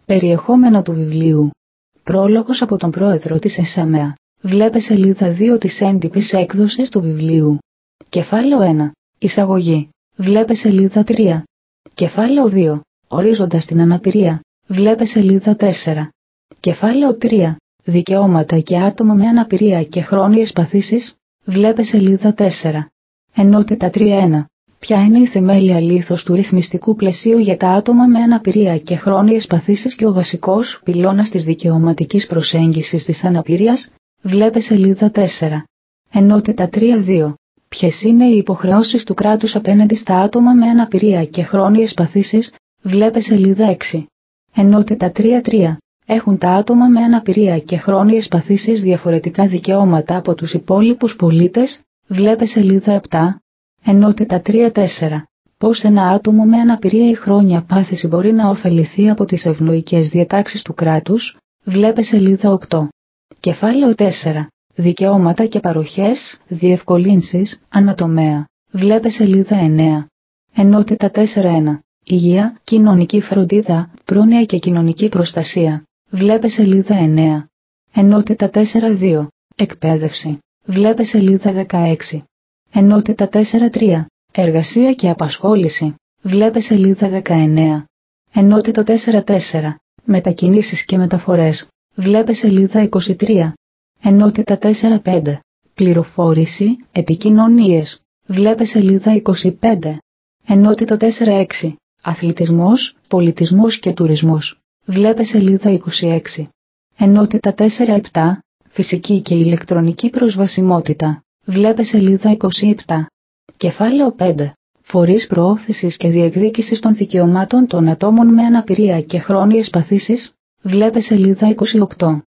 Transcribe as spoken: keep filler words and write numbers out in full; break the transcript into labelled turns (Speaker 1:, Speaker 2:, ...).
Speaker 1: Περιεχόμενο του βιβλίου. Πρόλογος από τον πρόεδρο της ΕΣΑΜΕΑ. Βλέπε σελίδα δύο της έντυπης έκδοσης του βιβλίου. Κεφάλαιο ένα. Εισαγωγή. Βλέπε σελίδα τρία. Κεφάλαιο δύο. Ορίζοντας την αναπηρία. Βλέπε σελίδα τέσσερα. Κεφάλαιο τρία. Δικαιώματα και άτομα με αναπηρία και χρόνιες παθήσεις. Βλέπε σελίδα τέσσερα. Ενότητα τρία ένα. Ποια είναι η θεμέλια λίθος του ρυθμιστικού πλαισίου για τα άτομα με αναπηρία και χρόνιες παθήσεις και ο βασικός πυλώνας της δικαιωματικής προσέγγισης της αναπηρίας. Βλέπε σελίδα τέσσερα. Ενότητα τρία δύο. Ποιες είναι οι υποχρεώσεις του κράτους απέναντι στα άτομα με αναπηρία και χρόνιες παθήσεις. Βλέπε σελίδα έξι. Ενότητα τρία τρία. Έχουν τα άτομα με αναπηρία και χρόνιες παθήσεις διαφορετικά δικαιώματα από τους υπόλοιπους πολίτες. Βλέπε σελίδα επτά. Ενότητα τρία τέσσερα. Πώς ένα άτομο με αναπηρία ή χρόνια πάθηση μπορεί να ωφεληθεί από τις ευνοϊκές διατάξεις του κράτους. Βλέπε σελίδα οκτώ. Κεφάλαιο τέσσερα. Δικαιώματα και παροχές, διευκολύνσεις, ανατομέα. Βλέπε σελίδα εννέα. Ενότητα τέσσερα ένα. Υγεία, κοινωνική φροντίδα, πρόνοια και κοινωνική προστασία. Βλέπε σελίδα εννέα. Ενότητα τέσσερα δύο. Εκπαίδευση. Βλέπε σελίδα δεκαέξι. Ενότητα τέσσερα τρία. Εργασία και απασχόληση. Βλέπε σελίδα δεκαεννέα. Ενότητα τέσσερα τέσσερα. Μετακινήσεις και μεταφορές. Βλέπε σελίδα είκοσι τρία. Ενότητα τέσσερα πέντε. Πληροφόρηση, επικοινωνίες. Βλέπε σελίδα είκοσι πέντε. Ενότητα τέσσερα έξι. Αθλητισμός, πολιτισμός και τουρισμός. Βλέπε σελίδα είκοσι έξι. Ενότητα τέσσερα επτά. Φυσική και ηλεκτρονική προσβασιμότητα. Βλέπε σελίδα είκοσι επτά. Κεφάλαιο πέντε. Φορείς προώθησης και διεκδίκησης των δικαιωμάτων των ατόμων με αναπηρία και χρόνιες παθήσεις. Βλέπε σελίδα είκοσι οκτώ.